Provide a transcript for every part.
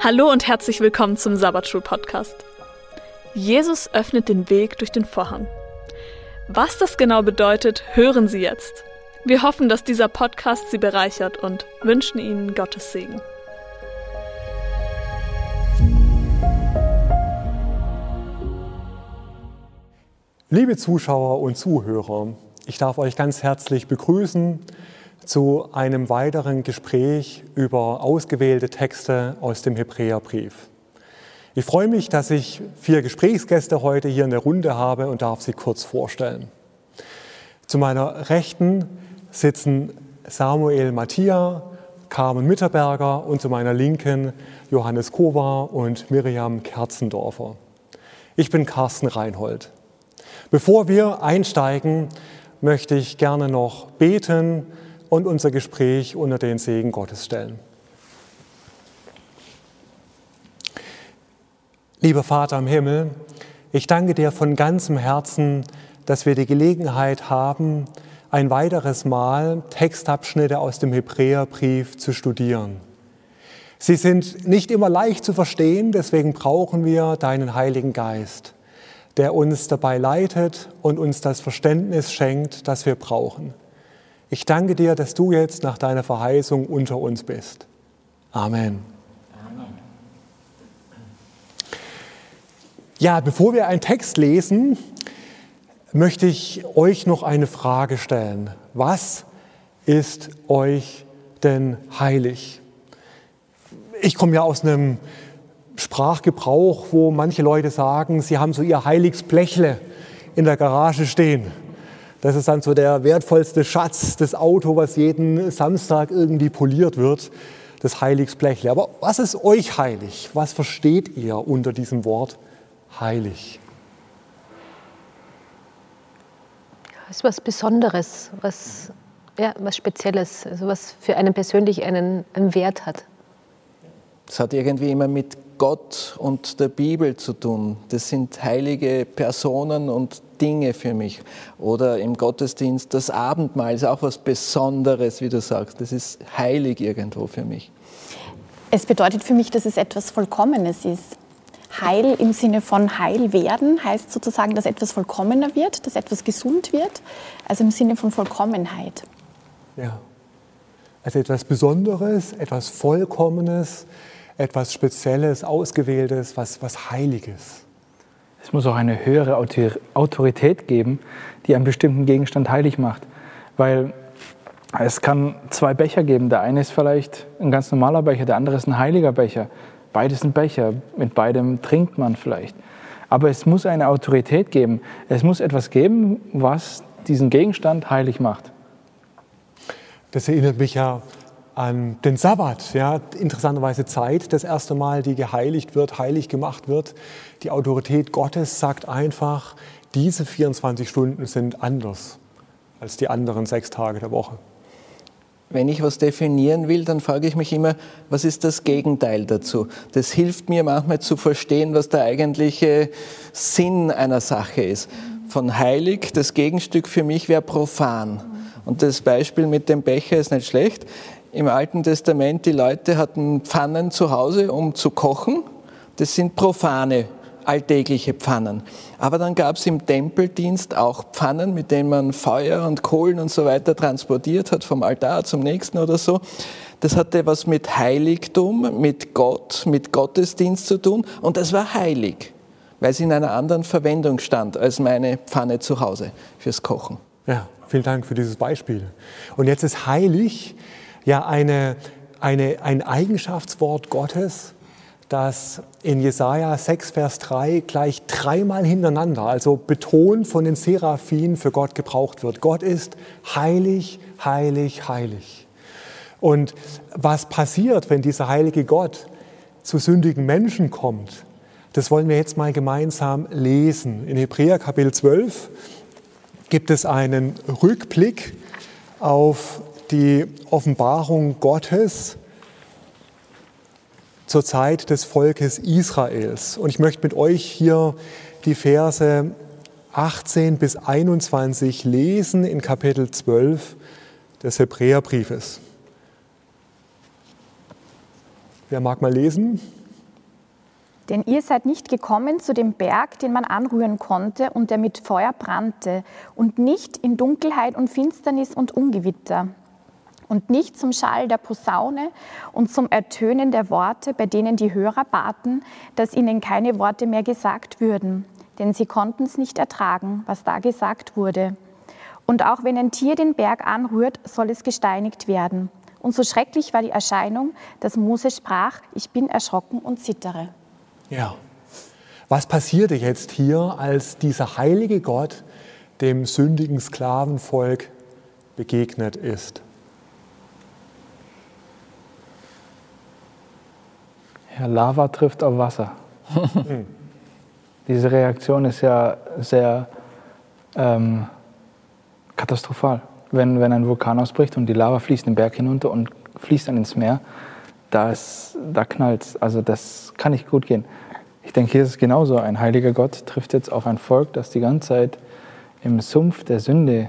Hallo und herzlich willkommen zum Sabbatschul-Podcast. Jesus öffnet den Weg durch den Vorhang. Was das genau bedeutet, hören Sie jetzt. Wir hoffen, dass dieser Podcast Sie bereichert und wünschen Ihnen Gottes Segen. Liebe Zuschauer und Zuhörer, ich darf euch ganz herzlich begrüßen zu einem weiteren Gespräch über ausgewählte Texte aus dem Hebräerbrief. Ich freue mich, dass ich 4 Gesprächsgäste heute hier in der Runde habe und darf sie kurz vorstellen. Zu meiner Rechten sitzen Samuel Mattia, Carmen Mitterberger und zu meiner Linken Johannes Kova und Miriam Kerzendorfer. Ich bin Carsten Reinhold. Bevor wir einsteigen, möchte ich gerne noch beten und unser Gespräch unter den Segen Gottes stellen. Lieber Vater im Himmel, ich danke dir von ganzem Herzen, dass wir die Gelegenheit haben, ein weiteres Mal Textabschnitte aus dem Hebräerbrief zu studieren. Sie sind nicht immer leicht zu verstehen, deswegen brauchen wir deinen Heiligen Geist, der uns dabei leitet und uns das Verständnis schenkt, das wir brauchen. Ich danke dir, dass du jetzt nach deiner Verheißung unter uns bist. Amen. Ja, bevor wir einen Text lesen, möchte ich euch noch eine Frage stellen. Was ist euch denn heilig? Ich komme ja aus einem Sprachgebrauch, wo manche Leute sagen, sie haben so ihr Heiligsblechle in der Garage stehen. Das ist dann so der wertvollste Schatz, das Auto, was jeden Samstag irgendwie poliert wird, das Heiligsblechle. Aber was ist euch heilig? Was versteht ihr unter diesem Wort heilig? Das ist was Besonderes, was Spezielles, also was für einen persönlich einen Wert hat. Es hat irgendwie immer mit Gott und der Bibel zu tun. Das sind heilige Personen und Dinge für mich. Oder im Gottesdienst das Abendmahl ist auch was Besonderes, wie du sagst. Das ist heilig irgendwo für mich. Es bedeutet für mich, dass es etwas Vollkommenes ist. Heil im Sinne von heil werden heißt sozusagen, dass etwas vollkommener wird, dass etwas gesund wird. Also im Sinne von Vollkommenheit. Ja, also etwas Besonderes, etwas Vollkommenes, etwas Spezielles, Ausgewähltes, was Heiliges. Es muss auch eine höhere Autorität geben, die einen bestimmten Gegenstand heilig macht. Weil es kann 2 Becher geben. Der eine ist vielleicht ein ganz normaler Becher, der andere ist ein heiliger Becher. Beides sind Becher, mit beidem trinkt man vielleicht. Aber es muss eine Autorität geben. Es muss etwas geben, was diesen Gegenstand heilig macht. Das erinnert mich ja an den Sabbat, ja, interessanterweise Zeit, das erste Mal, die geheiligt wird, heilig gemacht wird. Die Autorität Gottes sagt einfach, diese 24 Stunden sind anders als die anderen 6 Tage der Woche. Wenn ich was definieren will, dann frage ich mich immer, was ist das Gegenteil dazu? Das hilft mir manchmal zu verstehen, was der eigentliche Sinn einer Sache ist. Von heilig, das Gegenstück für mich wäre profan. Und das Beispiel mit dem Becher ist nicht schlecht. Im Alten Testament, die Leute hatten Pfannen zu Hause, um zu kochen. Das sind profane, alltägliche Pfannen. Aber dann gab es im Tempeldienst auch Pfannen, mit denen man Feuer und Kohlen und so weiter transportiert hat, vom Altar zum nächsten oder so. Das hatte was mit Heiligtum, mit Gott, mit Gottesdienst zu tun. Und das war heilig, weil es in einer anderen Verwendung stand als meine Pfanne zu Hause fürs Kochen. Ja, vielen Dank für dieses Beispiel. Und jetzt ist heilig ja ein Eigenschaftswort Gottes, das in Jesaja 6, Vers 3 gleich 3-mal hintereinander, also betont von den Seraphinen, für Gott gebraucht wird. Gott ist heilig, heilig, heilig. Und was passiert, wenn dieser heilige Gott zu sündigen Menschen kommt, das wollen wir jetzt mal gemeinsam lesen. In Hebräer Kapitel 12 gibt es einen Rückblick auf die Offenbarung Gottes zur Zeit des Volkes Israels. Und ich möchte mit euch hier die Verse 18 bis 21 lesen in Kapitel 12 des Hebräerbriefes. Wer mag mal lesen? Denn ihr seid nicht gekommen zu dem Berg, den man anrühren konnte und der mit Feuer brannte, und nicht in Dunkelheit und Finsternis und Ungewitter, und nicht zum Schall der Posaune und zum Ertönen der Worte, bei denen die Hörer baten, dass ihnen keine Worte mehr gesagt würden, denn sie konnten es nicht ertragen, was da gesagt wurde. Und auch wenn ein Tier den Berg anrührt, soll es gesteinigt werden. Und so schrecklich war die Erscheinung, dass Mose sprach, ich bin erschrocken und zittere. Ja. Was passierte jetzt hier, als dieser heilige Gott dem sündigen Sklavenvolk begegnet ist? Ja, Lava trifft auf Wasser. Diese Reaktion ist ja sehr katastrophal. Wenn ein Vulkan ausbricht und die Lava fließt den Berg hinunter und fließt dann ins Meer, da knallt es. Also das kann nicht gut gehen. Ich denke, hier ist es genauso. Ein heiliger Gott trifft jetzt auf ein Volk, das die ganze Zeit im Sumpf der Sünde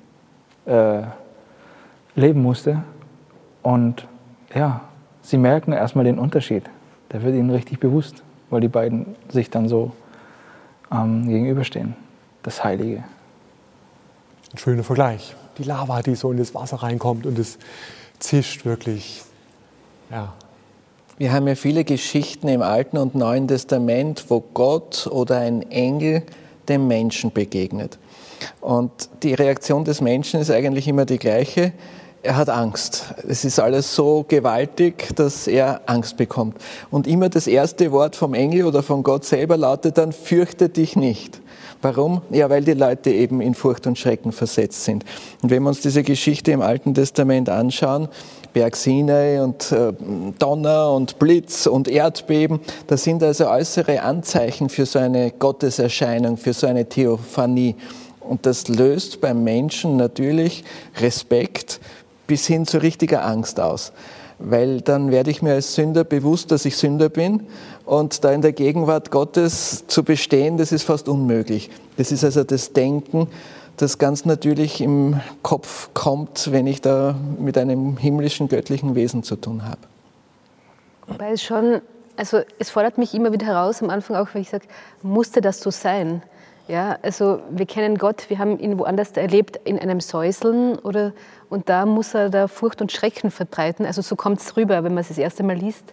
leben musste. Und ja, sie merken erstmal den Unterschied. Der wird ihnen richtig bewusst, weil die beiden sich dann so gegenüberstehen. Das Heilige. Ein schöner Vergleich. Die Lava, die so in das Wasser reinkommt und es zischt wirklich. Ja. Wir haben ja viele Geschichten im Alten und Neuen Testament, wo Gott oder ein Engel dem Menschen begegnet. Und die Reaktion des Menschen ist eigentlich immer die gleiche. Er hat Angst. Es ist alles so gewaltig, dass er Angst bekommt. Und immer das erste Wort vom Engel oder von Gott selber lautet dann, fürchte dich nicht. Warum? Ja, weil die Leute eben in Furcht und Schrecken versetzt sind. Und wenn wir uns diese Geschichte im Alten Testament anschauen, Berg Sinai und Donner und Blitz und Erdbeben, das sind also äußere Anzeichen für so eine Gotteserscheinung, für so eine Theophanie. Und das löst beim Menschen natürlich Respekt bis hin zu richtiger Angst aus. Weil dann werde ich mir als Sünder bewusst, dass ich Sünder bin, und da in der Gegenwart Gottes zu bestehen, das ist fast unmöglich. Das ist also das Denken, das ganz natürlich im Kopf kommt, wenn ich da mit einem himmlischen, göttlichen Wesen zu tun habe. Wobei es schon, also es fordert mich immer wieder heraus, am Anfang auch, wenn ich sage, musste das so sein? Ja, also wir kennen Gott, wir haben ihn woanders erlebt, in einem Säuseln, und da muss er da Furcht und Schrecken verbreiten. Also so kommt es rüber, wenn man es das erste Mal liest.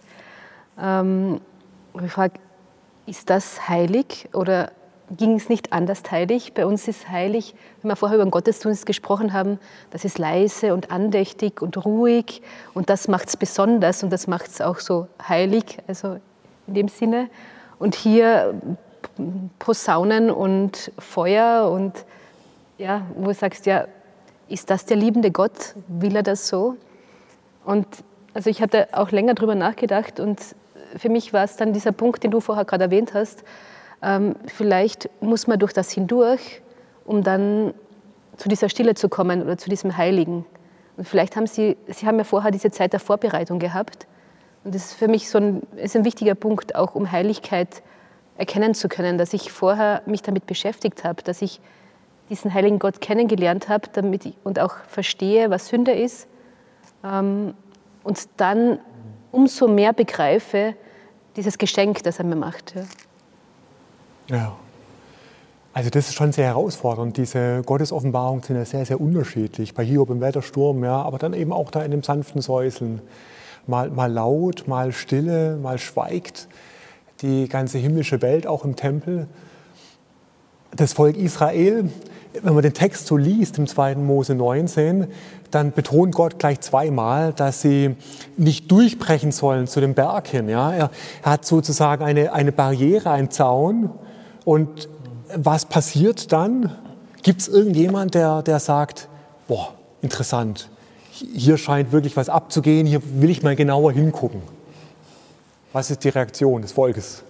Ich frage, ist das heilig oder ging es nicht anders heilig? Bei uns ist heilig, wenn wir vorher über den Gottesdienst gesprochen haben, das ist leise und andächtig und ruhig, und das macht es besonders und das macht es auch so heilig, also in dem Sinne. Und hier Posaunen und Feuer und ja, wo du sagst, ja, ist das der liebende Gott? Will er das so? Und also ich hatte auch länger drüber nachgedacht, und für mich war es dann dieser Punkt, den du vorher gerade erwähnt hast, vielleicht muss man durch das hindurch, um dann zu dieser Stille zu kommen oder zu diesem Heiligen. Und vielleicht haben Sie haben ja vorher diese Zeit der Vorbereitung gehabt. Und das ist für mich ist ein wichtiger Punkt, auch um Heiligkeit erkennen zu können, dass ich vorher mich damit beschäftigt habe, dass ich diesen heiligen Gott kennengelernt habe, und auch verstehe, was Sünde ist, und dann umso mehr begreife dieses Geschenk, das er mir macht. Ja. Ja. Also das ist schon sehr herausfordernd. Diese Gottesoffenbarungen sind ja sehr, sehr unterschiedlich. Bei Hiob im Wettersturm, ja, aber dann eben auch da in dem sanften Säuseln. Mal laut, mal stille, mal schweigt die ganze himmlische Welt, auch im Tempel. Das Volk Israel, wenn man den Text so liest im 2. Mose 19, dann betont Gott gleich zweimal, dass sie nicht durchbrechen sollen zu dem Berg hin. Ja? Er hat sozusagen eine Barriere, einen Zaun. Und was passiert dann? Gibt es irgendjemand, der sagt, boah, interessant, hier scheint wirklich was abzugehen, hier will ich mal genauer hingucken. Was ist die Reaktion des Volkes?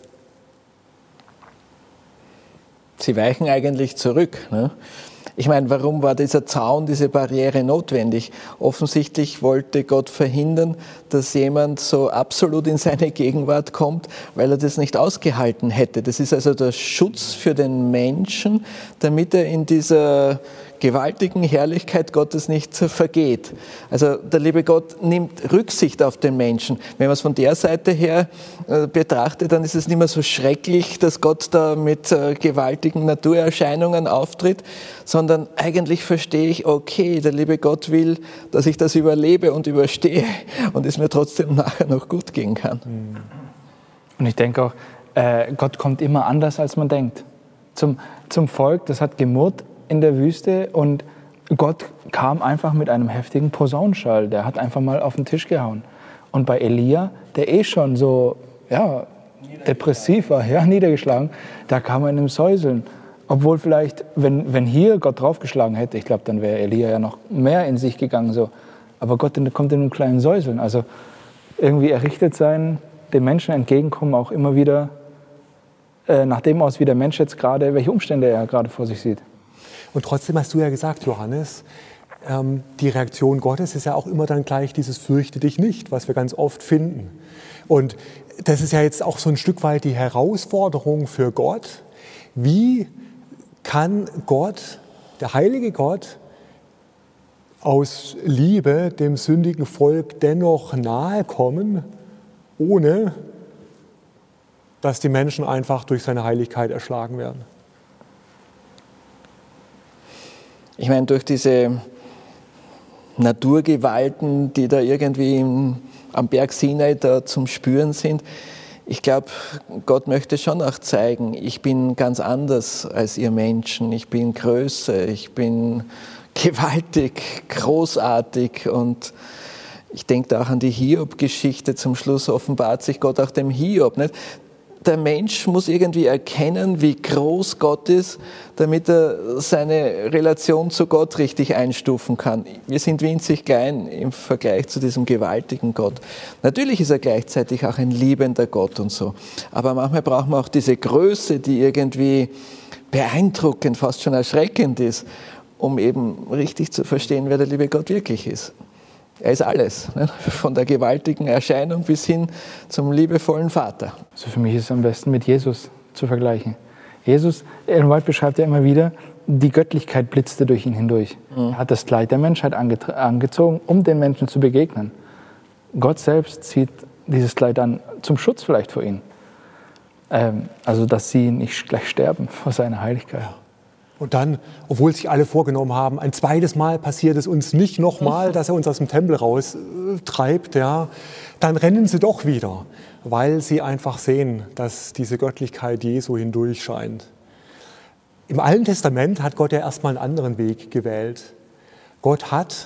Sie weichen eigentlich zurück. Ne? Ich meine, warum war dieser Zaun, diese Barriere notwendig? Offensichtlich wollte Gott verhindern, dass jemand so absolut in seine Gegenwart kommt, weil er das nicht ausgehalten hätte. Das ist also der Schutz für den Menschen, damit er in dieser gewaltigen Herrlichkeit Gottes nicht vergeht. Also der liebe Gott nimmt Rücksicht auf den Menschen. Wenn man es von der Seite her betrachtet, dann ist es nicht mehr so schrecklich, dass Gott da mit gewaltigen Naturerscheinungen auftritt, sondern eigentlich verstehe ich, okay, der liebe Gott will, dass ich das überlebe und überstehe und es mir trotzdem nachher noch gut gehen kann. Und ich denke auch, Gott kommt immer anders, als man denkt. Zum Volk, das hat gemurrt in der Wüste und Gott kam einfach mit einem heftigen Posaunenschall. Der hat einfach mal auf den Tisch gehauen. Und bei Elia, der schon so depressiv war, niedergeschlagen, da kam er in einem Säuseln. Obwohl vielleicht, wenn hier Gott draufgeschlagen hätte, ich glaube, dann wäre Elia ja noch mehr in sich gegangen. So. Aber Gott kommt in einem kleinen Säuseln. Also irgendwie errichtet sein, dem Menschen entgegenkommen, auch immer wieder nach dem aus, wie der Mensch jetzt gerade, welche Umstände er gerade vor sich sieht. Und trotzdem hast du ja gesagt, Johannes, die Reaktion Gottes ist ja auch immer dann gleich dieses Fürchte dich nicht, was wir ganz oft finden. Und das ist ja jetzt auch so ein Stück weit die Herausforderung für Gott. Wie kann Gott, der heilige Gott, aus Liebe dem sündigen Volk dennoch nahe kommen, ohne dass die Menschen einfach durch seine Heiligkeit erschlagen werden? Ich meine, durch diese Naturgewalten, die da irgendwie am Berg Sinai da zum Spüren sind, ich glaube, Gott möchte schon auch zeigen, ich bin ganz anders als ihr Menschen, ich bin größer, ich bin gewaltig, großartig und ich denke da auch an die Hiob-Geschichte, zum Schluss offenbart sich Gott auch dem Hiob, nicht? Der Mensch muss irgendwie erkennen, wie groß Gott ist, damit er seine Relation zu Gott richtig einstufen kann. Wir sind winzig klein im Vergleich zu diesem gewaltigen Gott. Natürlich ist er gleichzeitig auch ein liebender Gott und so. Aber manchmal braucht man auch diese Größe, die irgendwie beeindruckend, fast schon erschreckend ist, um eben richtig zu verstehen, wer der liebe Gott wirklich ist. Er ist alles, ne? Von der gewaltigen Erscheinung bis hin zum liebevollen Vater. Also für mich ist es am besten mit Jesus zu vergleichen. Jesus, Ellen White beschreibt ja immer wieder, die Göttlichkeit blitzte durch ihn hindurch. Er hat das Kleid der Menschheit angezogen, um den Menschen zu begegnen. Gott selbst zieht dieses Kleid an, zum Schutz vielleicht vor ihnen. Also dass sie nicht gleich sterben vor seiner Heiligkeit. Ja. Und dann, obwohl sich alle vorgenommen haben, ein zweites Mal passiert es uns nicht nochmal, dass er uns aus dem Tempel raustreibt, ja, dann rennen sie doch wieder, weil sie einfach sehen, dass diese Göttlichkeit Jesu hindurch scheint. Im Alten Testament hat Gott ja erstmal einen anderen Weg gewählt. Gott hat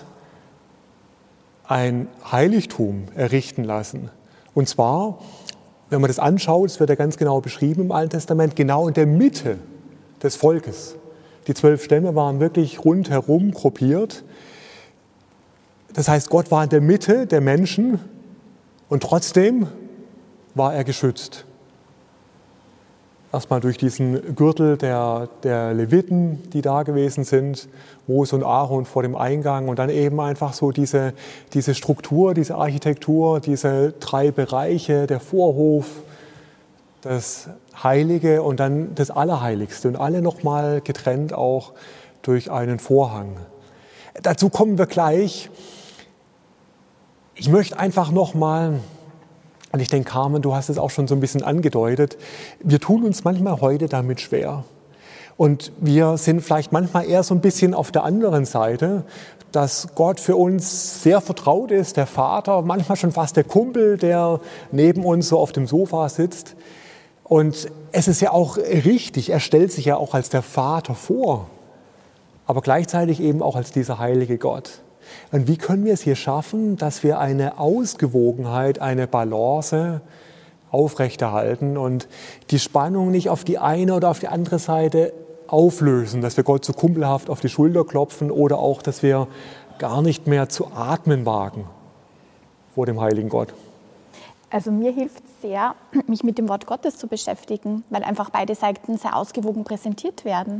ein Heiligtum errichten lassen. Und zwar, wenn man das anschaut, es wird ja ganz genau beschrieben im Alten Testament, genau in der Mitte des Volkes. Die 12 Stämme waren wirklich rundherum gruppiert. Das heißt, Gott war in der Mitte der Menschen und trotzdem war er geschützt. Erstmal durch diesen Gürtel der Leviten, die da gewesen sind, Mose und Aaron vor dem Eingang und dann eben einfach so diese Struktur, diese Architektur, diese 3 Bereiche, der Vorhof, das Heilige und dann das Allerheiligste und alle nochmal getrennt auch durch einen Vorhang. Dazu kommen wir gleich. Ich möchte einfach nochmal, und ich denke, Carmen, du hast es auch schon so ein bisschen angedeutet, wir tun uns manchmal heute damit schwer. Und wir sind vielleicht manchmal eher so ein bisschen auf der anderen Seite, dass Gott für uns sehr vertraut ist, der Vater, manchmal schon fast der Kumpel, der neben uns so auf dem Sofa sitzt. Und es ist ja auch richtig, er stellt sich ja auch als der Vater vor, aber gleichzeitig eben auch als dieser heilige Gott. Und wie können wir es hier schaffen, dass wir eine Ausgewogenheit, eine Balance aufrechterhalten und die Spannung nicht auf die eine oder auf die andere Seite auflösen, dass wir Gott so kumpelhaft auf die Schulter klopfen oder auch, dass wir gar nicht mehr zu atmen wagen vor dem heiligen Gott? Also mir hilft sehr, mich mit dem Wort Gottes zu beschäftigen, weil einfach beide Seiten sehr ausgewogen präsentiert werden.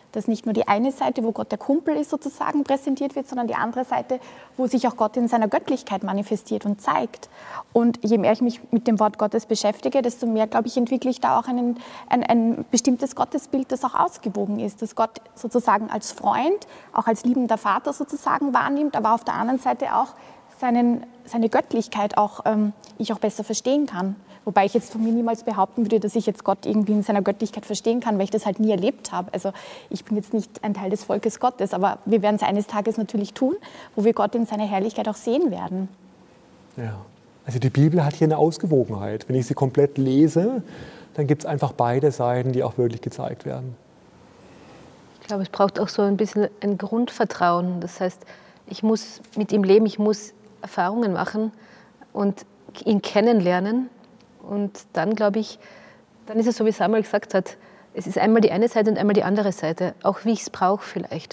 Dass nicht nur die eine Seite, wo Gott der Kumpel ist, sozusagen präsentiert wird, sondern die andere Seite, wo sich auch Gott in seiner Göttlichkeit manifestiert und zeigt. Und je mehr ich mich mit dem Wort Gottes beschäftige, desto mehr, glaube ich, entwickle ich da auch ein bestimmtes Gottesbild, das auch ausgewogen ist. Dass Gott sozusagen als Freund, auch als liebender Vater sozusagen wahrnimmt, aber auf der anderen Seite auch seine Göttlichkeit ich auch besser verstehen kann. Wobei ich jetzt von mir niemals behaupten würde, dass ich jetzt Gott irgendwie in seiner Göttlichkeit verstehen kann, weil ich das halt nie erlebt habe. Also ich bin jetzt nicht ein Teil des Volkes Gottes, aber wir werden es eines Tages natürlich tun, wo wir Gott in seiner Herrlichkeit auch sehen werden. Ja, also die Bibel hat hier eine Ausgewogenheit. Wenn ich sie komplett lese, dann gibt es einfach beide Seiten, die auch wirklich gezeigt werden. Ich glaube, es braucht auch so ein bisschen ein Grundvertrauen. Das heißt, ich muss mit ihm leben, ich muss Erfahrungen machen und ihn kennenlernen. Und dann, glaube ich, dann ist es so, wie Samuel gesagt hat, es ist einmal die eine Seite und einmal die andere Seite, auch wie ich es brauche vielleicht.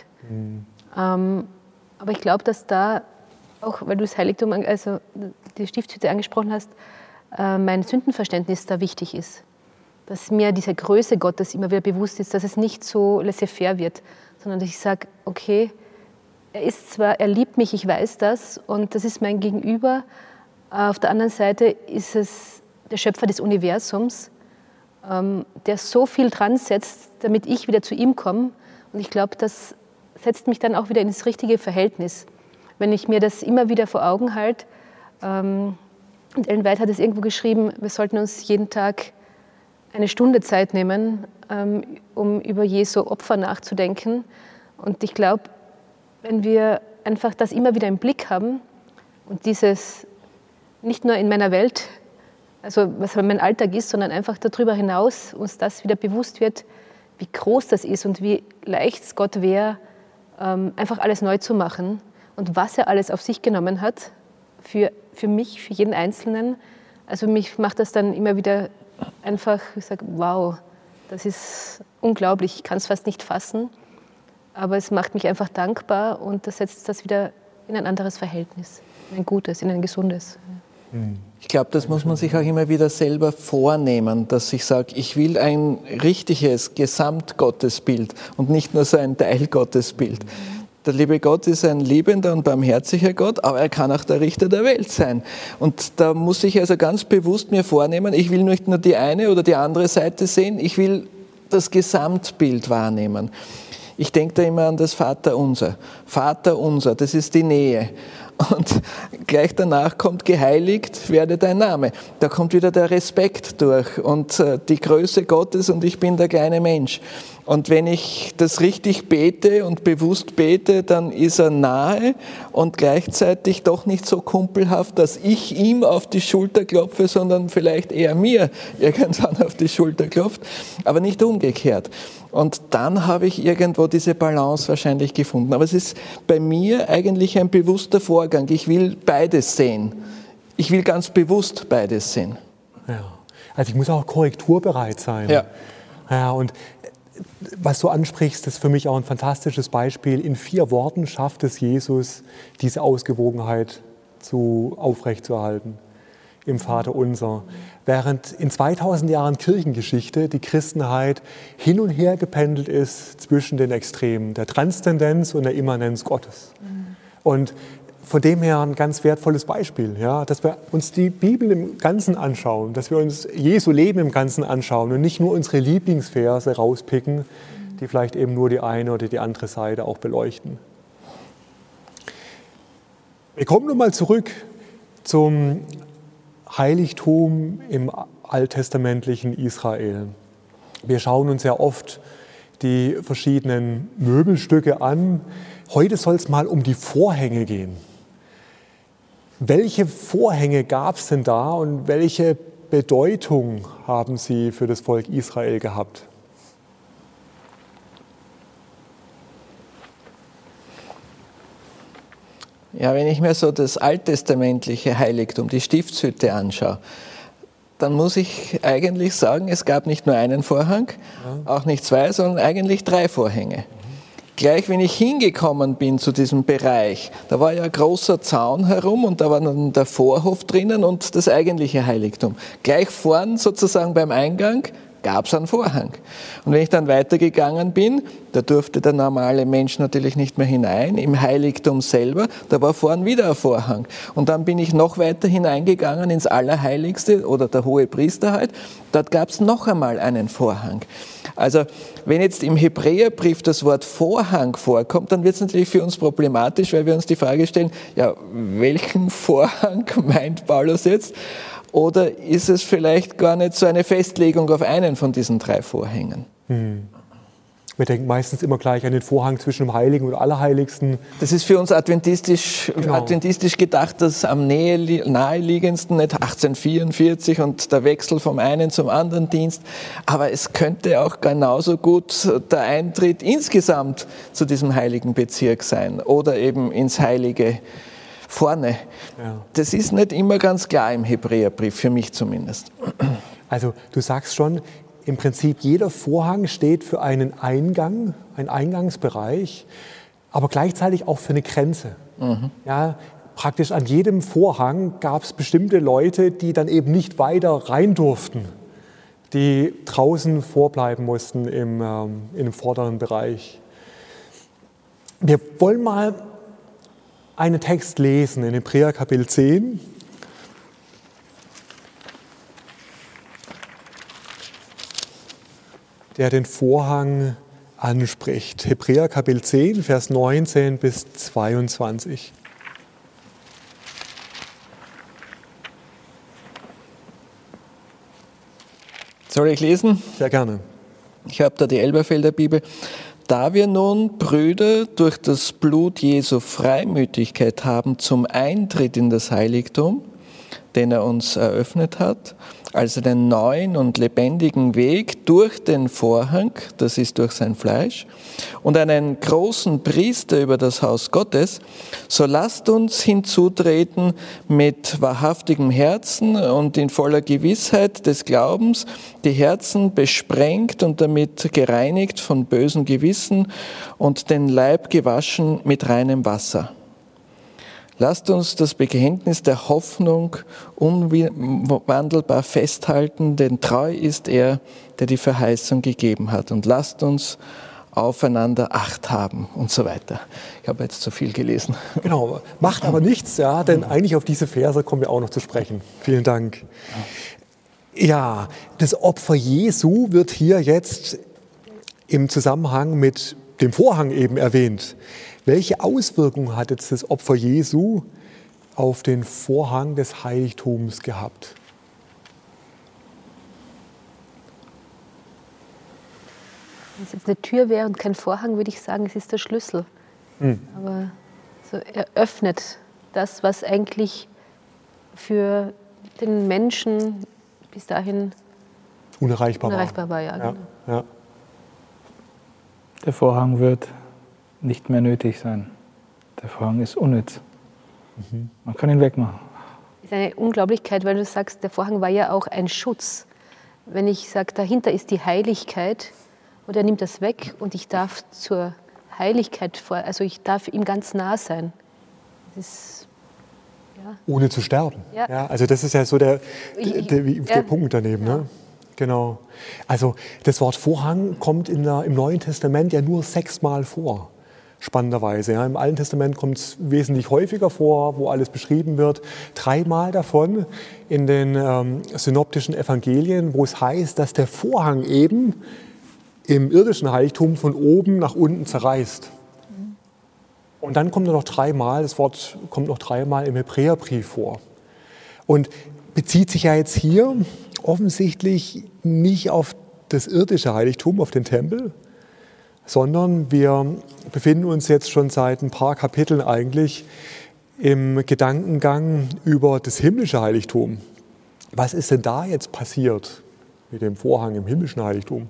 Aber ich glaube, dass da, auch weil du das Heiligtum, also die Stiftshütte angesprochen hast, mein Sündenverständnis da wichtig ist. Dass mir diese Größe Gottes immer wieder bewusst ist, dass es nicht so laissez-faire wird, sondern dass ich sage, okay, er liebt mich, ich weiß das und das ist mein Gegenüber. Auf der anderen Seite ist es der Schöpfer des Universums, der so viel dran setzt, damit ich wieder zu ihm komme. Und ich glaube, das setzt mich dann auch wieder ins richtige Verhältnis. Wenn ich mir das immer wieder vor Augen halte, und Ellen White hat es irgendwo geschrieben, wir sollten uns jeden Tag eine Stunde Zeit nehmen, um über Jesu Opfer nachzudenken. Und ich glaube, wenn wir einfach das immer wieder im Blick haben und dieses nicht nur in meiner Welt, also was mein Alltag ist, sondern einfach darüber hinaus uns das wieder bewusst wird, wie groß das ist und wie leicht es Gott wäre, einfach alles neu zu machen und was er alles auf sich genommen hat, für mich, für jeden Einzelnen. Also mich macht das dann immer wieder einfach, ich sage, wow, das ist unglaublich, ich kann es fast nicht fassen, aber es macht mich einfach dankbar und das setzt das wieder in ein anderes Verhältnis, in ein gutes, in ein gesundes. Ich glaube, das muss man sich auch immer wieder selber vornehmen, dass ich sage, ich will ein richtiges Gesamtgottesbild und nicht nur so ein Teilgottesbild. Der liebe Gott ist ein liebender und barmherziger Gott, aber er kann auch der Richter der Welt sein. Und da muss ich also ganz bewusst mir vornehmen, ich will nicht nur die eine oder die andere Seite sehen, ich will das Gesamtbild wahrnehmen. Ich denke da immer an das Vaterunser. Vaterunser, das ist die Nähe. Und gleich danach kommt geheiligt werde dein Name. Da kommt wieder der Respekt durch und die Größe Gottes und ich bin der kleine Mensch. Und wenn ich das richtig bete und bewusst bete, dann ist er nahe und gleichzeitig doch nicht so kumpelhaft, dass ich ihm auf die Schulter klopfe, sondern vielleicht eher mir irgendwann auf die Schulter klopft, aber nicht umgekehrt. Und dann habe ich irgendwo diese Balance wahrscheinlich gefunden. Aber es ist bei mir eigentlich ein bewusster Vorgang. Ich will beides sehen. Ich will ganz bewusst beides sehen. Ja. Also ich muss auch korrekturbereit sein. Ja. Ja, und was du ansprichst, ist für mich auch ein fantastisches Beispiel. In 4 Worten schafft es Jesus, diese Ausgewogenheit aufrechtzuerhalten im Vaterunser. Während in 2000 Jahren Kirchengeschichte die Christenheit hin und her gependelt ist zwischen den Extremen, der Transzendenz und der Immanenz Gottes. Und von dem her ein ganz wertvolles Beispiel, ja, dass wir uns die Bibel im Ganzen anschauen, dass wir uns Jesu Leben im Ganzen anschauen und nicht nur unsere Lieblingsverse rauspicken, die vielleicht eben nur die eine oder die andere Seite auch beleuchten. Wir kommen nun mal zurück zum Heiligtum im alttestamentlichen Israel. Wir schauen uns ja oft die verschiedenen Möbelstücke an. Heute soll es mal um die Vorhänge gehen. Welche Vorhänge gab es denn da und welche Bedeutung haben sie für das Volk Israel gehabt? Ja, wenn ich mir so das alttestamentliche Heiligtum, die Stiftshütte anschaue, dann muss ich eigentlich sagen, es gab nicht nur einen Vorhang, auch nicht 2, sondern eigentlich 3 Vorhänge. Gleich wenn ich hingekommen bin zu diesem Bereich, da war ja ein großer Zaun herum und da war dann der Vorhof drinnen und das eigentliche Heiligtum. Gleich vorn sozusagen beim Eingang gab es einen Vorhang. Und wenn ich dann weitergegangen bin, da durfte der normale Mensch natürlich nicht mehr hinein, im Heiligtum selber, da war vorn wieder ein Vorhang. Und dann bin ich noch weiter hineingegangen ins Allerheiligste oder der Hohepriester halt, dort gab es noch einmal einen Vorhang. Also wenn jetzt im Hebräerbrief das Wort Vorhang vorkommt, dann wird es natürlich für uns problematisch, weil wir uns die Frage stellen, ja, welchen Vorhang meint Paulus jetzt? Oder ist es vielleicht gar nicht so eine Festlegung auf einen von diesen 3 Vorhängen? Wir denken meistens immer gleich an den Vorhang zwischen dem Heiligen und Allerheiligsten. Das ist für uns adventistisch gedacht, das am naheliegendsten, nicht 1844 und der Wechsel vom einen zum anderen Dienst. Aber es könnte auch genauso gut der Eintritt insgesamt zu diesem heiligen Bezirk sein oder eben ins Heilige vorne. Ja. Das ist nicht immer ganz klar im Hebräerbrief, für mich zumindest. Also du sagst schon, im Prinzip jeder Vorhang steht für einen Eingang, einen Eingangsbereich, aber gleichzeitig auch für eine Grenze. Ja, praktisch an jedem Vorhang gab es bestimmte Leute, die dann eben nicht weiter rein durften, die draußen vorbleiben mussten im vorderen Bereich. Wir wollen mal einen Text lesen in Hebräer Kapitel 10. Der den Vorhang anspricht. Hebräer Kapitel 10, Vers 19 bis 22. Soll ich lesen? Sehr gerne. Ich habe da die Elberfelder Bibel. Da wir nun, Brüder, durch das Blut Jesu Freimütigkeit haben zum Eintritt in das Heiligtum, den er uns eröffnet hat, also den neuen und lebendigen Weg durch den Vorhang, das ist durch sein Fleisch, und einen großen Priester über das Haus Gottes, so lasst uns hinzutreten mit wahrhaftigem Herzen und in voller Gewissheit des Glaubens, die Herzen besprengt und damit gereinigt von bösen Gewissen und den Leib gewaschen mit reinem Wasser. Lasst uns das Bekenntnis der Hoffnung unwandelbar festhalten, denn treu ist er, der die Verheißung gegeben hat. Und lasst uns aufeinander Acht haben und so weiter. Ich habe jetzt zu viel gelesen. Genau, macht aber nichts, ja, denn eigentlich auf diese Verse kommen wir auch noch zu sprechen. Vielen Dank. Ja, das Opfer Jesu wird hier jetzt im Zusammenhang mit dem Vorhang eben erwähnt. Welche Auswirkungen hat jetzt das Opfer Jesu auf den Vorhang des Heiligtums gehabt? Wenn es jetzt eine Tür wäre und kein Vorhang, würde ich sagen, es ist der Schlüssel. Aber so, er öffnet das, was eigentlich für den Menschen bis dahin unerreichbar war. Ja, genau. Ja. Der Vorhang wird nicht mehr nötig sein. Der Vorhang ist unnütz. Man kann ihn wegmachen. Das ist eine Unglaublichkeit, weil du sagst, der Vorhang war ja auch ein Schutz. Wenn ich sage, dahinter ist die Heiligkeit und er nimmt das weg und ich darf zur Heiligkeit also ich darf ihm ganz nah sein. Das ist, ja. Ohne zu sterben. Ja. Ja, also das ist ja so der Punkt daneben. Ja. Ne? Genau. Also das Wort Vorhang kommt im Neuen Testament ja nur 6-mal vor. Spannenderweise. Ja. Im Alten Testament kommt es wesentlich häufiger vor, wo alles beschrieben wird. 3-mal davon in den synoptischen Evangelien, wo es heißt, dass der Vorhang eben im irdischen Heiligtum von oben nach unten zerreißt. Und dann kommt noch 3-mal, das Wort kommt noch 3-mal im Hebräerbrief vor. Und bezieht sich ja jetzt hier offensichtlich nicht auf das irdische Heiligtum, auf den Tempel, sondern wir befinden uns jetzt schon seit ein paar Kapiteln eigentlich im Gedankengang über das himmlische Heiligtum. Was ist denn da jetzt passiert mit dem Vorhang im himmlischen Heiligtum?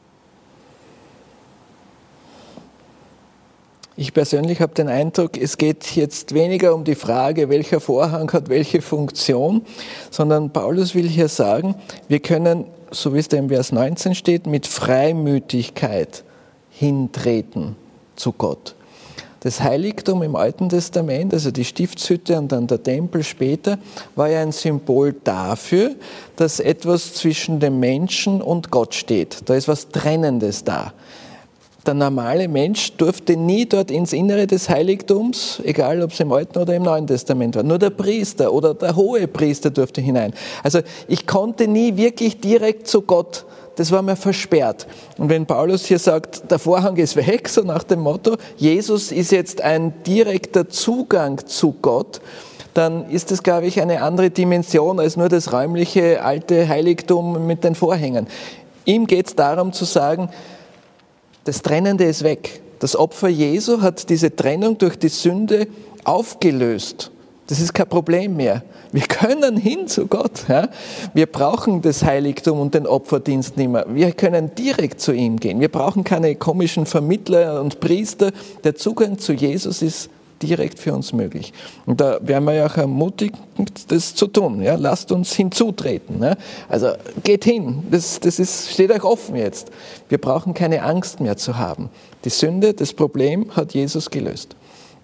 Ich persönlich habe den Eindruck, es geht jetzt weniger um die Frage, welcher Vorhang hat welche Funktion, sondern Paulus will hier sagen, wir können, so wie es da im Vers 19 steht, mit Freimütigkeit hintreten zu Gott. Das Heiligtum im Alten Testament, also die Stiftshütte und dann der Tempel später, war ja ein Symbol dafür, dass etwas zwischen dem Menschen und Gott steht. Da ist was Trennendes da. Der normale Mensch durfte nie dort ins Innere des Heiligtums, egal ob es im Alten oder im Neuen Testament war. Nur der Priester oder der Hohepriester durfte hinein. Also ich konnte nie wirklich direkt zu Gott. Das war mir versperrt. Und wenn Paulus hier sagt, der Vorhang ist weg, so nach dem Motto, Jesus ist jetzt ein direkter Zugang zu Gott, dann ist das, glaube ich, eine andere Dimension als nur das räumliche alte Heiligtum mit den Vorhängen. Ihm geht es darum zu sagen, das Trennende ist weg. Das Opfer Jesu hat diese Trennung durch die Sünde aufgelöst. Das ist kein Problem mehr. Wir können hin zu Gott. Ja? Wir brauchen das Heiligtum und den Opferdienst nicht mehr. Wir können direkt zu ihm gehen. Wir brauchen keine komischen Vermittler und Priester. Der Zugang zu Jesus ist direkt für uns möglich. Und da werden wir ja auch ermutigt, das zu tun. Ja? Lasst uns hinzutreten. Ja? Also geht hin. Das steht euch offen jetzt. Wir brauchen keine Angst mehr zu haben. Die Sünde, das Problem hat Jesus gelöst.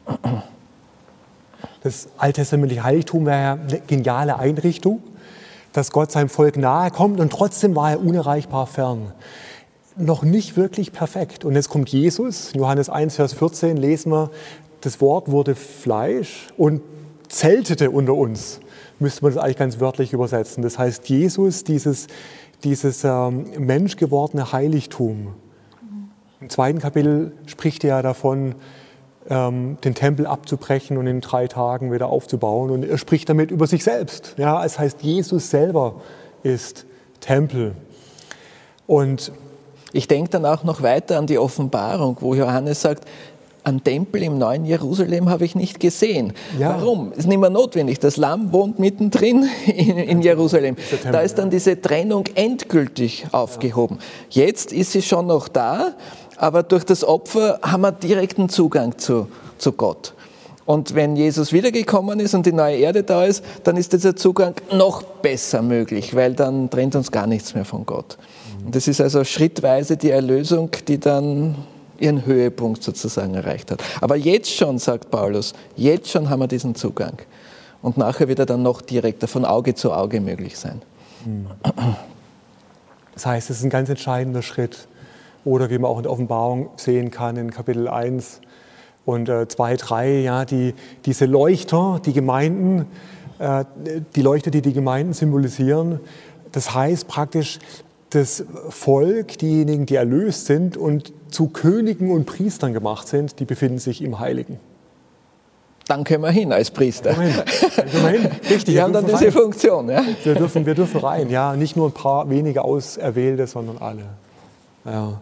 Das alttestamentliche Heiligtum war ja eine geniale Einrichtung, dass Gott seinem Volk nahe kommt und trotzdem war er unerreichbar fern. Noch nicht wirklich perfekt. Und jetzt kommt Jesus, in Johannes 1, Vers 14 lesen wir, das Wort wurde Fleisch und zeltete unter uns. Müsste man das eigentlich ganz wörtlich übersetzen. Das heißt, Jesus, dieses menschgewordene Heiligtum. Im 2. Kapitel spricht er ja davon, den Tempel abzubrechen und in 3 Tagen wieder aufzubauen. Und er spricht damit über sich selbst. Ja, es heißt, Jesus selber ist Tempel. Und ich denke dann auch noch weiter an die Offenbarung, wo Johannes sagt, einen Tempel im neuen Jerusalem habe ich nicht gesehen. Ja. Warum? Ist nicht mehr notwendig. Das Lamm wohnt mittendrin in Jerusalem. Da ist dann diese Trennung endgültig aufgehoben. Jetzt ist sie schon noch da, aber durch das Opfer haben wir direkten Zugang zu Gott. Und wenn Jesus wiedergekommen ist und die neue Erde da ist, dann ist dieser Zugang noch besser möglich, weil dann trennt uns gar nichts mehr von Gott. Und das ist also schrittweise die Erlösung, die dann ihren Höhepunkt sozusagen erreicht hat. Aber jetzt schon, sagt Paulus, jetzt schon haben wir diesen Zugang. Und nachher wird er dann noch direkter, von Auge zu Auge möglich sein. Das heißt, es ist ein ganz entscheidender Schritt. Oder wie man auch in der Offenbarung sehen kann, in Kapitel 1 und 2, 3, ja, diese Leuchter, die Gemeinden, die Leuchter, die Gemeinden symbolisieren. Das heißt praktisch, das Volk, diejenigen, die erlöst sind und zu Königen und Priestern gemacht sind, die befinden sich im Heiligen. Dann können wir hin als Priester. Dann können wir hin. Richtig, die haben dann diese rein. Funktion. Ja? Wir dürfen rein, ja, nicht nur ein paar wenige Auserwählte, sondern alle. Ja.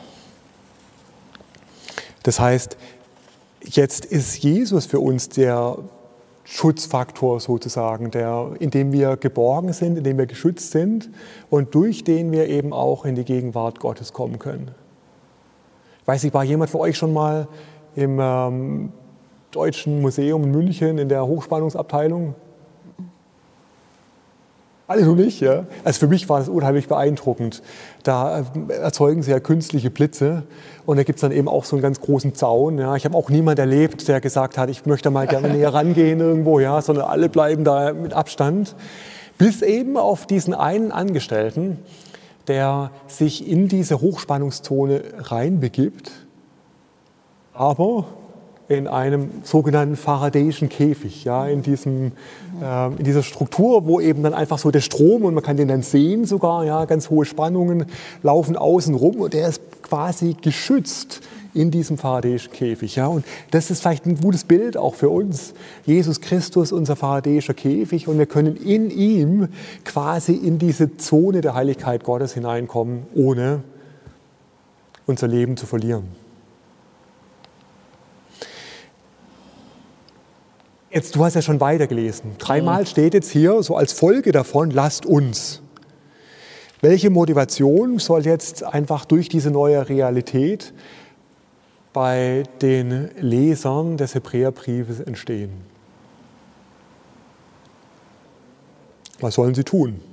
Das heißt, jetzt ist Jesus für uns der Schutzfaktor sozusagen, in dem wir geborgen sind, in dem wir geschützt sind und durch den wir eben auch in die Gegenwart Gottes kommen können. Ich weiß nicht, war jemand von euch schon mal im Deutschen Museum in München in der Hochspannungsabteilung? Alle noch nicht, ja. Also für mich war das unheimlich beeindruckend. Da erzeugen sie ja künstliche Blitze und da gibt es dann eben auch so einen ganz großen Zaun. Ja. Ich habe auch niemanden erlebt, der gesagt hat, ich möchte mal gerne näher rangehen irgendwo, ja, sondern alle bleiben da mit Abstand. Bis eben auf diesen einen Angestellten, der sich in diese Hochspannungszone reinbegibt, aber in einem sogenannten Faradayschen Käfig, ja, in dieser Struktur, wo eben dann einfach so der Strom, und man kann den dann sehen sogar, ja, ganz hohe Spannungen laufen außen rum und der ist quasi geschützt in diesem Faradayschen Käfig. Ja. Und das ist vielleicht ein gutes Bild auch für uns. Jesus Christus, unser Faradayischer Käfig, und wir können in ihm quasi in diese Zone der Heiligkeit Gottes hineinkommen, ohne unser Leben zu verlieren. Jetzt, du hast ja schon weitergelesen. 3-mal steht jetzt hier so als Folge davon, lasst uns. Welche Motivation soll jetzt einfach durch diese neue Realität bei den Lesern des Hebräerbriefes entstehen? Was sollen sie tun?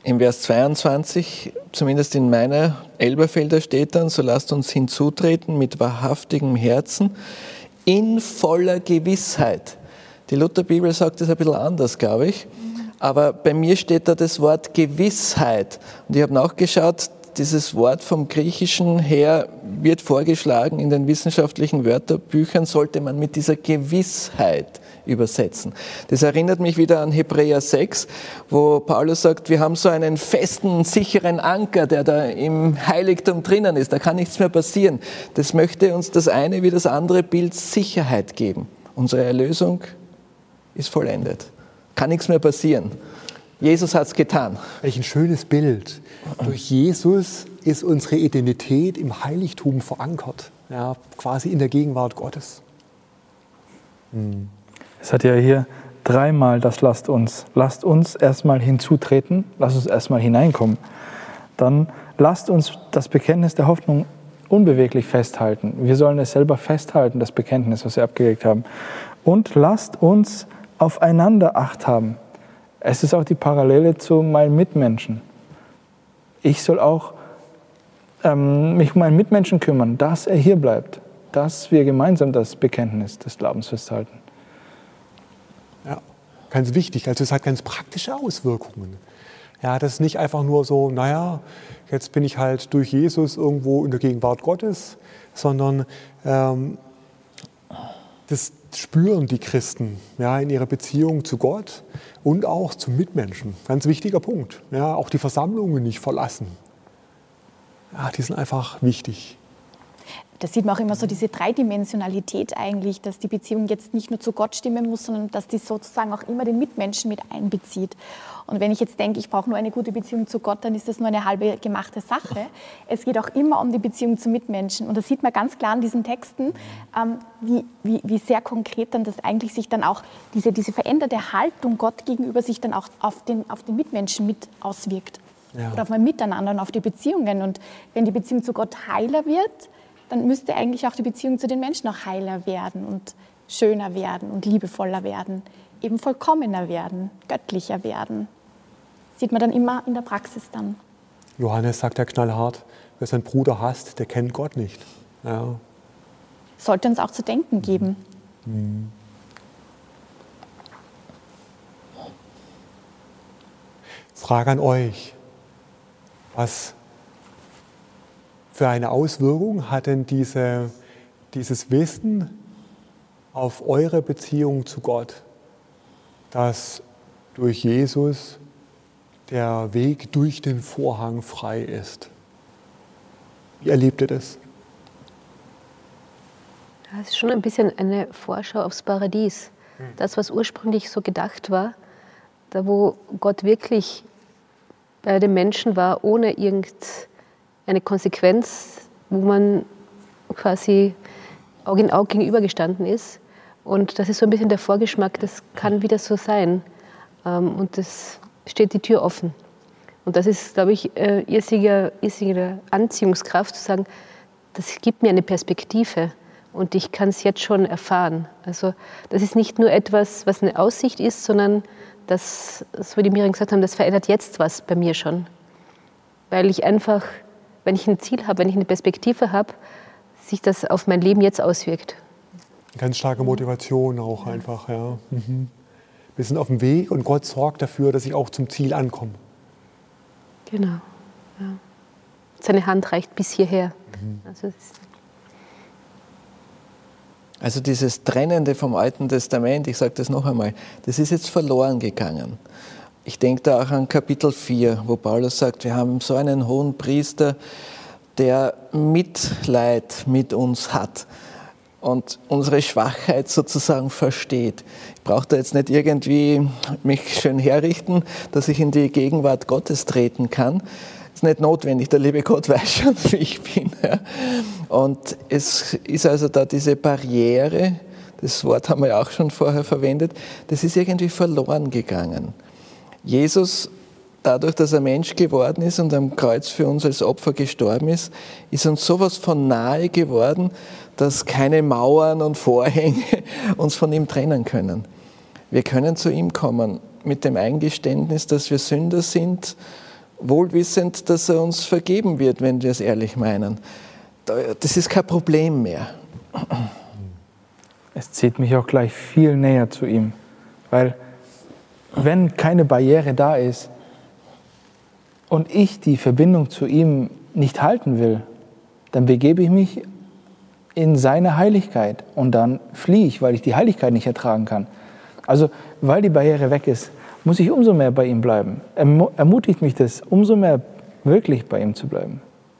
Im Vers 22, zumindest in meiner Elberfelder steht dann, so lasst uns hinzutreten mit wahrhaftigem Herzen, in voller Gewissheit. Die Lutherbibel sagt das ein bisschen anders, glaube ich. Aber bei mir steht da das Wort Gewissheit. Und ich habe nachgeschaut, dieses Wort vom Griechischen her wird vorgeschlagen, in den wissenschaftlichen Wörterbüchern sollte man mit dieser Gewissheit übersetzen. Das erinnert mich wieder an Hebräer 6, wo Paulus sagt, wir haben so einen festen, sicheren Anker, der da im Heiligtum drinnen ist, da kann nichts mehr passieren. Das möchte uns das eine wie das andere Bild Sicherheit geben. Unsere Erlösung ist vollendet. Kann nichts mehr passieren. Jesus hat es getan. Welch ein schönes Bild. Durch Jesus ist unsere Identität im Heiligtum verankert, ja, quasi in der Gegenwart Gottes. Es hat ja hier dreimal das lasst uns erstmal hinzutreten, lasst uns erstmal hineinkommen. Dann lasst uns das Bekenntnis der Hoffnung unbeweglich festhalten. Wir sollen es selber festhalten, das Bekenntnis, was wir abgelegt haben. Und lasst uns aufeinander Acht haben. Es ist auch die Parallele zu meinen Mitmenschen. Ich soll auch mich um meinen Mitmenschen kümmern, dass er hier bleibt, dass wir gemeinsam das Bekenntnis des Glaubens festhalten. Ja, ganz wichtig. Also es hat ganz praktische Auswirkungen. Ja, das ist nicht einfach nur so, naja, jetzt bin ich halt durch Jesus irgendwo in der Gegenwart Gottes, sondern das spüren die Christen, ja, in ihrer Beziehung zu Gott und auch zu Mitmenschen. Ganz wichtiger Punkt. Ja, auch die Versammlungen nicht verlassen. Ja, die sind einfach wichtig. Da sieht man auch immer so diese Dreidimensionalität eigentlich, dass die Beziehung jetzt nicht nur zu Gott stimmen muss, sondern dass die sozusagen auch immer den Mitmenschen mit einbezieht. Und wenn ich jetzt denke, ich brauche nur eine gute Beziehung zu Gott, dann ist das nur eine halbe gemachte Sache. Es geht auch immer um die Beziehung zu Mitmenschen. Und das sieht man ganz klar in diesen Texten, wie sehr konkret dann das eigentlich sich dann auch, diese veränderte Haltung Gott gegenüber sich dann auch auf den Mitmenschen mit auswirkt. Ja. Oder auf mein Miteinander und auf die Beziehungen. Und wenn die Beziehung zu Gott heiler wird, dann müsste eigentlich auch die Beziehung zu den Menschen auch heiler werden und schöner werden und liebevoller werden, eben vollkommener werden, göttlicher werden. Sieht man dann immer in der Praxis dann. Johannes sagt ja knallhart, wer seinen Bruder hasst, der kennt Gott nicht. Ja. Sollte uns auch zu denken geben. Frage an euch, was für eine Auswirkung hat denn dieses Wissen auf eure Beziehung zu Gott, dass durch Jesus der Weg durch den Vorhang frei ist? Wie erlebt ihr das? Das ist schon ein bisschen eine Vorschau aufs Paradies. Das, was ursprünglich so gedacht war, da wo Gott wirklich bei den Menschen war, ohne irgendeine Konsequenz, wo man quasi Auge in Auge gegenübergestanden ist. Und das ist so ein bisschen der Vorgeschmack, das kann wieder so sein. Und das steht die Tür offen. Und das ist, glaube ich, irrsinnige Anziehungskraft, zu sagen, das gibt mir eine Perspektive und ich kann es jetzt schon erfahren. Also das ist nicht nur etwas, was eine Aussicht ist, sondern das, so wie die Miriam gesagt haben, das verändert jetzt was bei mir schon. Weil ich einfach, wenn ich ein Ziel habe, wenn ich eine Perspektive habe, sich das auf mein Leben jetzt auswirkt. Ganz starke Motivation auch einfach, ja. Wir sind auf dem Weg und Gott sorgt dafür, dass ich auch zum Ziel ankomme. Genau. Ja. Seine Hand reicht bis hierher. Also dieses Trennende vom Alten Testament, ich sage das noch einmal, das ist jetzt verloren gegangen. Ich denke da auch an Kapitel 4, wo Paulus sagt, wir haben so einen hohen Priester, der Mitleid mit uns hat und unsere Schwachheit sozusagen versteht. Ich brauche da jetzt nicht irgendwie mich schön herrichten, dass ich in die Gegenwart Gottes treten kann. Das ist nicht notwendig, der liebe Gott weiß schon, wie ich bin. Ja. Und es ist also da diese Barriere, das Wort haben wir ja auch schon vorher verwendet, das ist irgendwie verloren gegangen. Jesus, dadurch, dass er Mensch geworden ist und am Kreuz für uns als Opfer gestorben ist uns sowas von nahe geworden, dass keine Mauern und Vorhänge uns von ihm trennen können. Wir können zu ihm kommen mit dem Eingeständnis, dass wir Sünder sind, wohlwissend, dass er uns vergeben wird, wenn wir es ehrlich meinen. Das ist kein Problem mehr. Es zieht mich auch gleich viel näher zu ihm, weil wenn keine Barriere da ist und ich die Verbindung zu ihm nicht halten will, dann begebe ich mich in seine Heiligkeit und dann fliehe ich, weil ich die Heiligkeit nicht ertragen kann. Also, weil die Barriere weg ist, muss ich umso mehr bei ihm bleiben. Ermutigt mich das, umso mehr wirklich bei ihm zu bleiben.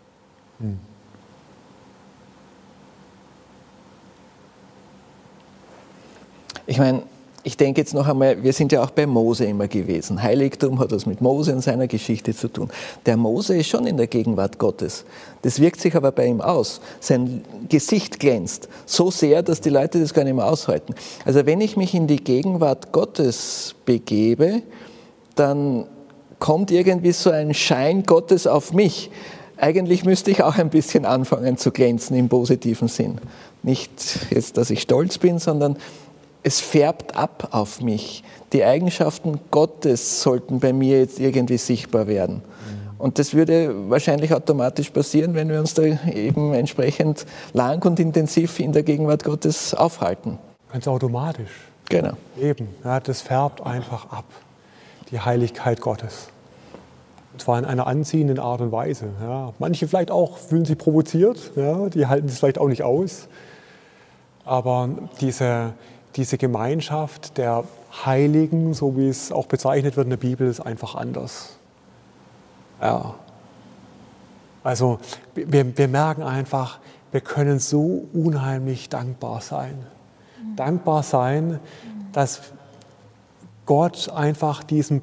Ich meine, ich denke jetzt noch einmal, wir sind ja auch bei Mose immer gewesen. Heiligtum hat was mit Mose und seiner Geschichte zu tun. Der Mose ist schon in der Gegenwart Gottes. Das wirkt sich aber bei ihm aus. Sein Gesicht glänzt so sehr, dass die Leute das gar nicht mehr aushalten. Also wenn ich mich in die Gegenwart Gottes begebe, dann kommt irgendwie so ein Schein Gottes auf mich. Eigentlich müsste ich auch ein bisschen anfangen zu glänzen im positiven Sinn. Nicht jetzt, dass ich stolz bin, sondern es färbt ab auf mich. Die Eigenschaften Gottes sollten bei mir jetzt irgendwie sichtbar werden. Und das würde wahrscheinlich automatisch passieren, wenn wir uns da eben entsprechend lang und intensiv in der Gegenwart Gottes aufhalten. Ganz automatisch. Genau. Eben, ja, das färbt einfach ab, die Heiligkeit Gottes. Und zwar in einer anziehenden Art und Weise. Ja. Manche vielleicht auch fühlen sich provoziert, ja, die halten es vielleicht auch nicht aus. Aber diese Gemeinschaft der Heiligen, so wie es auch bezeichnet wird in der Bibel, ist einfach anders. Ja. Also wir merken einfach, wir können so unheimlich dankbar sein. Dankbar sein, dass Gott einfach diesen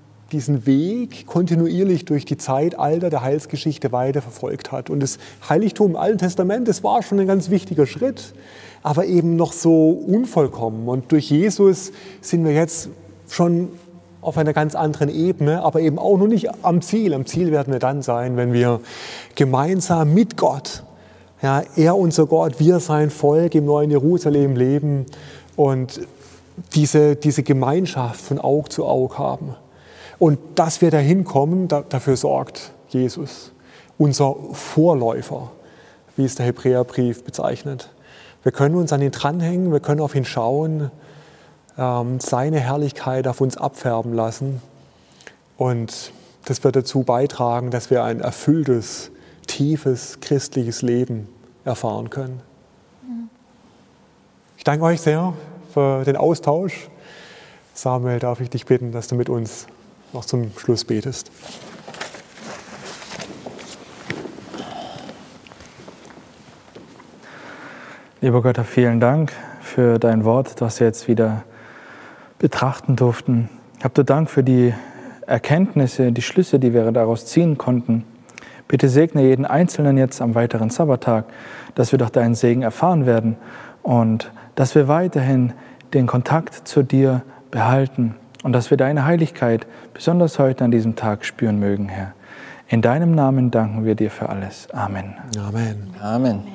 Weg kontinuierlich durch die Zeitalter der Heilsgeschichte weiter verfolgt hat. Und das Heiligtum im Alten Testament, das war schon ein ganz wichtiger Schritt, aber eben noch so unvollkommen. Und durch Jesus sind wir jetzt schon auf einer ganz anderen Ebene, aber eben auch noch nicht am Ziel. Am Ziel werden wir dann sein, wenn wir gemeinsam mit Gott, ja, er unser Gott, wir sein Volk im neuen Jerusalem leben und diese Gemeinschaft von Aug zu Aug haben. Und dass wir dahin kommen, dafür sorgt Jesus, unser Vorläufer, wie es der Hebräerbrief bezeichnet. Wir können uns an ihn dranhängen, wir können auf ihn schauen, seine Herrlichkeit auf uns abfärben lassen. Und das wird dazu beitragen, dass wir ein erfülltes, tiefes christliches Leben erfahren können. Ich danke euch sehr für den Austausch. Samuel, darf ich dich bitten, dass du mit uns noch zum Schluss betest. Lieber Gott, vielen Dank für dein Wort, das wir jetzt wieder betrachten durften. Habt du Dank für die Erkenntnisse, die Schlüsse, die wir daraus ziehen konnten. Bitte segne jeden Einzelnen jetzt am weiteren Sabbattag, dass wir durch deinen Segen erfahren werden und dass wir weiterhin den Kontakt zu dir behalten und dass wir deine Heiligkeit besonders heute an diesem Tag spüren mögen, Herr. In deinem Namen danken wir dir für alles. Amen. Amen. Amen.